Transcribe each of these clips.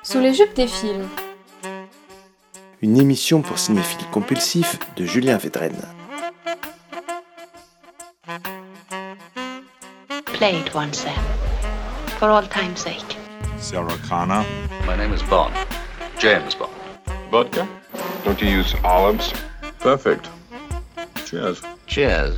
Sous les jupes des films. Une émission pour cinéphiles compulsifs de Julien Védrenne. Play it once then, for all time's sake. Sarah Connor. My name is Bond. James Bond. Vodka? Don't you use olives? Perfect. Cheers. Cheers.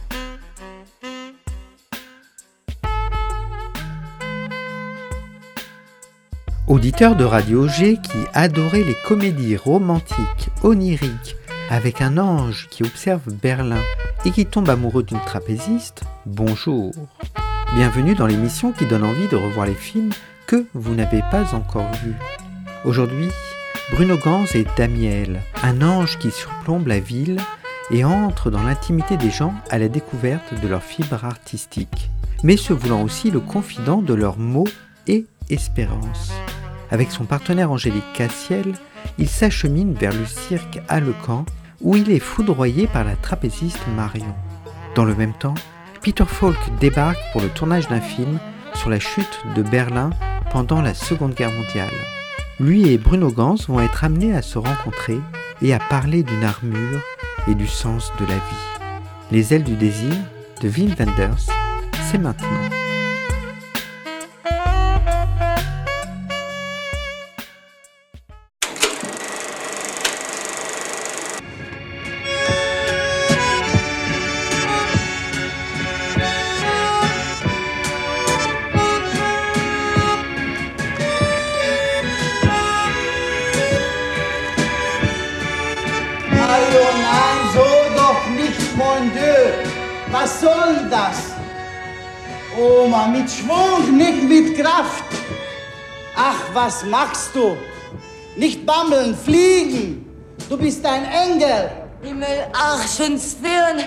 Auditeur de Radio G qui adorait les comédies romantiques, oniriques, avec un ange qui observe Berlin et qui tombe amoureux d'une trapéziste, bonjour. Bienvenue dans l'émission qui donne envie de revoir les films que vous n'avez pas encore vus. Aujourd'hui, Bruno Ganz et Damiel, un ange qui surplombe la ville et entre dans l'intimité des gens à la découverte de leurs fibres artistiques, mais se voulant aussi le confident de leurs maux et espérances. Avec son partenaire Angélique Cassiel, il s'achemine vers le cirque Allecamp où il est foudroyé par la trapéziste Marion. Dans le même temps, Peter Falk débarque pour le tournage d'un film sur la chute de Berlin pendant la Seconde Guerre mondiale. Lui et Bruno Ganz vont être amenés à se rencontrer et à parler d'une armure et du sens de la vie. Les ailes du désir de Wim Wenders, c'est maintenant. Nein, so doch nicht, mon Dieu. Was soll das? Oma, mit Schwung, nicht mit Kraft. Ach, was machst du? Nicht bammeln, fliegen. Du bist ein Engel. Himmel, Arschen, Zwirn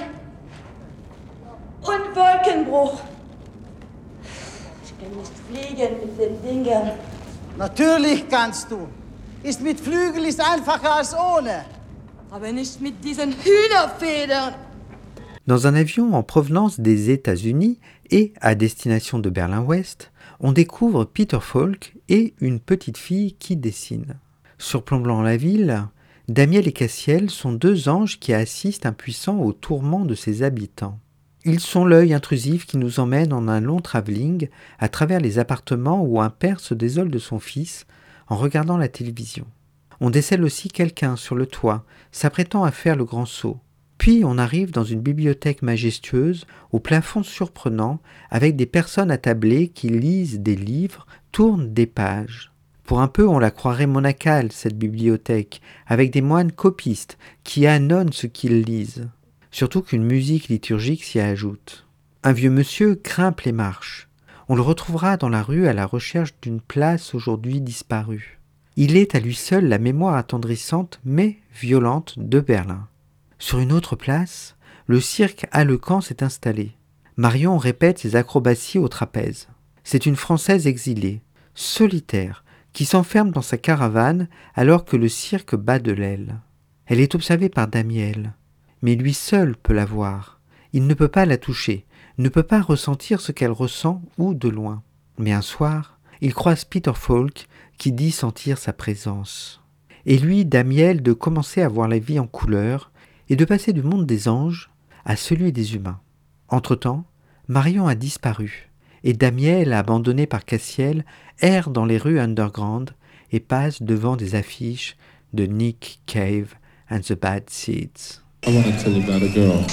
und Wolkenbruch. Ich kann nicht fliegen mit den Dingern. Natürlich kannst du. Ist mit Flügel ist einfacher als ohne. Aber nicht mit diesen Hühnerfedern. Dans un avion en provenance des États-Unis et à destination de Berlin-Ouest, on découvre Peter Falk et une petite fille qui dessine. Surplombant la ville, Damiel et Cassiel sont deux anges qui assistent impuissants aux tourments de ses habitants. Ils sont l'œil intrusif qui nous emmène en un long travelling à travers les appartements où un père se désole de son fils en regardant la télévision. On décèle aussi quelqu'un sur le toit, s'apprêtant à faire le grand saut. Puis on arrive dans une bibliothèque majestueuse, au plafond surprenant, avec des personnes attablées qui lisent des livres, tournent des pages. Pour un peu, on la croirait monacale, cette bibliothèque, avec des moines copistes qui annonnent ce qu'ils lisent. Surtout qu'une musique liturgique s'y ajoute. Un vieux monsieur grimpe les marches. On le retrouvera dans la rue à la recherche d'une place aujourd'hui disparue. Il est à lui seul la mémoire attendrissante mais violente de Berlin. Sur une autre place, le cirque Allecamp s'est installé. Marion répète ses acrobaties au trapèze. C'est une Française exilée, solitaire, qui s'enferme dans sa caravane alors que le cirque bat de l'aile. Elle est observée par Damiel, mais lui seul peut la voir. Il ne peut pas la toucher, ne peut pas ressentir ce qu'elle ressent ou de loin. Mais un soir, il croise Peter Falk qui dit sentir sa présence. Et lui, Damiel, de commencer à voir la vie en couleur et de passer du monde des anges à celui des humains. Entre-temps, Marion a disparu et Damiel, abandonné par Cassiel, erre dans les rues underground et passe devant des affiches de Nick Cave and the Bad Seeds. I want to tell you about a girl.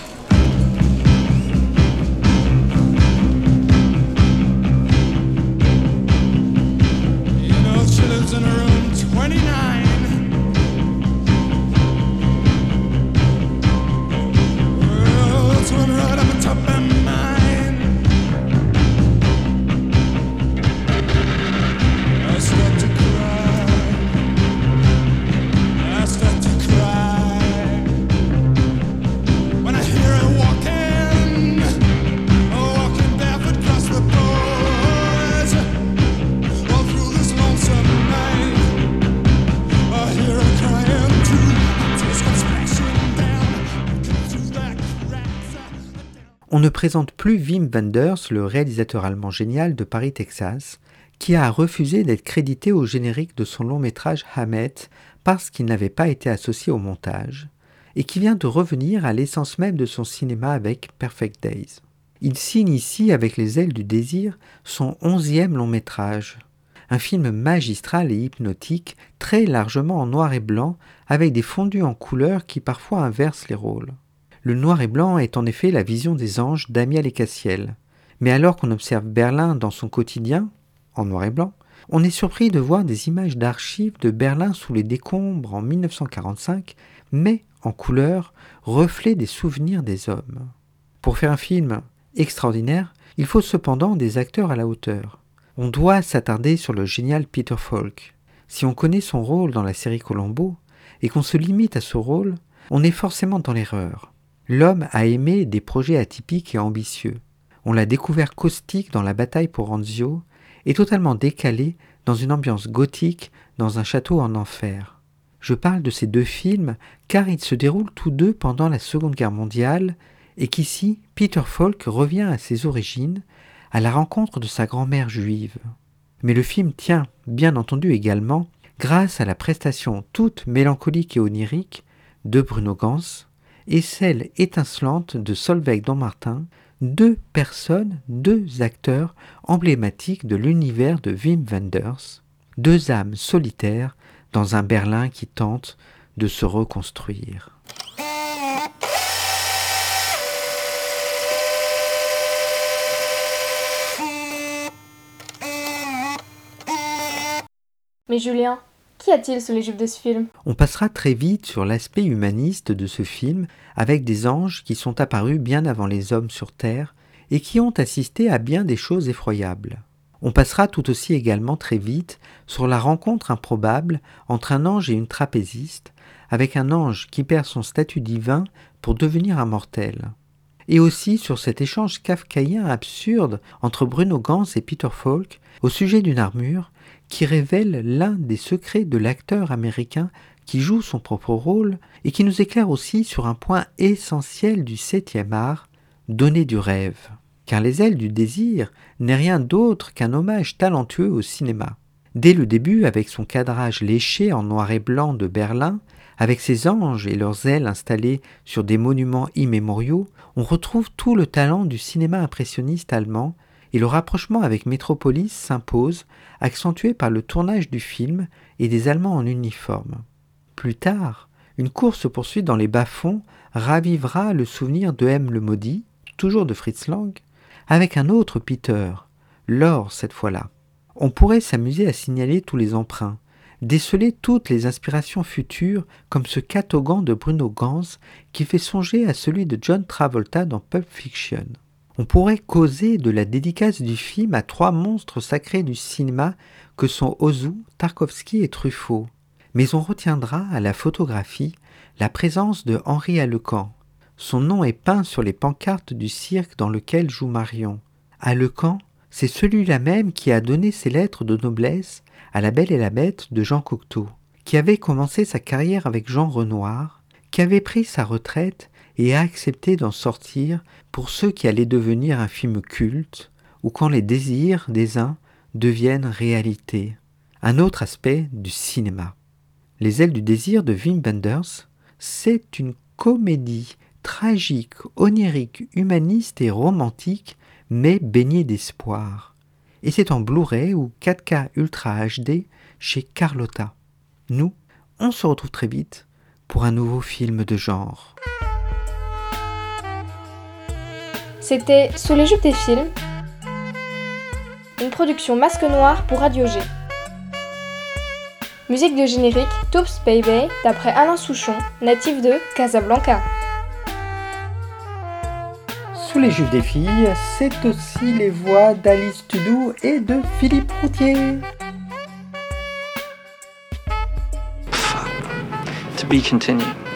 In a room 29. Well, it's one right on the top of mine. I start to cry. I start to cry when I hear her walking barefoot across the boards. All through this lonesome night. On ne présente plus Wim Wenders, le réalisateur allemand génial de Paris, Texas, qui a refusé d'être crédité au générique de son long métrage Hammett parce qu'il n'avait pas été associé au montage, et qui vient de revenir à l'essence même de son cinéma avec Perfect Days. Il signe ici avec Les ailes du désir son 11e long métrage, un film magistral et hypnotique, très largement en noir et blanc, avec des fondus en couleur qui parfois inversent les rôles. Le noir et blanc est en effet la vision des anges d'Amiel et Cassiel. Mais alors qu'on observe Berlin dans son quotidien, en noir et blanc, on est surpris de voir des images d'archives de Berlin sous les décombres en 1945, mais en couleur, reflet des souvenirs des hommes. Pour faire un film extraordinaire, il faut cependant des acteurs à la hauteur. On doit s'attarder sur le génial Peter Falk. Si on connaît son rôle dans la série Columbo, et qu'on se limite à ce rôle, on est forcément dans l'erreur. L'homme a aimé des projets atypiques et ambitieux. On l'a découvert caustique dans La bataille pour Anzio et totalement décalé dans une ambiance gothique dans un château en enfer. Je parle de ces deux films car ils se déroulent tous deux pendant la Seconde Guerre mondiale et qu'ici, Peter Falk revient à ses origines, à la rencontre de sa grand-mère juive. Mais le film tient, bien entendu également, grâce à la prestation toute mélancolique et onirique de Bruno Ganz et celle étincelante de Solveig Dommartin, deux acteurs emblématiques de l'univers de Wim Wenders, deux âmes solitaires dans un Berlin qui tente de se reconstruire. Mais Julien, qu'y a-t-il sous les jupes de ce film ? On passera très vite sur l'aspect humaniste de ce film, avec des anges qui sont apparus bien avant les hommes sur Terre et qui ont assisté à bien des choses effroyables. On passera tout aussi également très vite sur la rencontre improbable entre un ange et une trapéziste, avec un ange qui perd son statut divin pour devenir un mortel. Et aussi sur cet échange kafkaïen absurde entre Bruno Ganz et Peter Falk au sujet d'une armure qui révèle l'un des secrets de l'acteur américain qui joue son propre rôle et qui nous éclaire aussi sur un point essentiel du 7e art, donner du rêve. Car Les ailes du désir n'est rien d'autre qu'un hommage talentueux au cinéma. Dès le début, avec son cadrage léché en noir et blanc de Berlin, avec ses anges et leurs ailes installées sur des monuments immémoriaux, on retrouve tout le talent du cinéma impressionniste allemand et le rapprochement avec Metropolis s'impose, accentué par le tournage du film et des Allemands en uniforme. Plus tard, une course-poursuite dans les bas-fonds ravivera le souvenir de M. le Maudit, toujours de Fritz Lang, avec un autre Peter, Lore cette fois-là. On pourrait s'amuser à signaler tous les emprunts, déceler toutes les inspirations futures comme ce catogan de Bruno Ganz qui fait songer à celui de John Travolta dans Pulp Fiction. On pourrait causer de la dédicace du film à 3 monstres sacrés du cinéma que sont Ozu, Tarkovsky et Truffaut. Mais on retiendra à la photographie la présence de Henri Alecan. Son nom est peint sur les pancartes du cirque dans lequel joue Marion. Alecan, c'est celui-là même qui a donné ses lettres de noblesse à La Belle et la Bête de Jean Cocteau, qui avait commencé sa carrière avec Jean Renoir, qui avait pris sa retraite et a accepté d'en sortir pour ce qui allait devenir un film culte, ou quand les désirs des uns deviennent réalité. Un autre aspect du cinéma. Les ailes du désir de Wim Wenders, c'est une comédie tragique, onirique, humaniste et romantique, mais baignée d'espoir. Et c'est en Blu-ray ou 4K Ultra HD chez Carlotta. Nous, on se retrouve très vite pour un nouveau film de genre. C'était Sous les jupes des films, une production Masque Noir pour Radio G. Musique de générique Toops Baby d'après Alain Souchon, natif de Casablanca. Sous les jupes des filles, c'est aussi les voix d'Alice Tudou et de Philippe Routier. To be continued.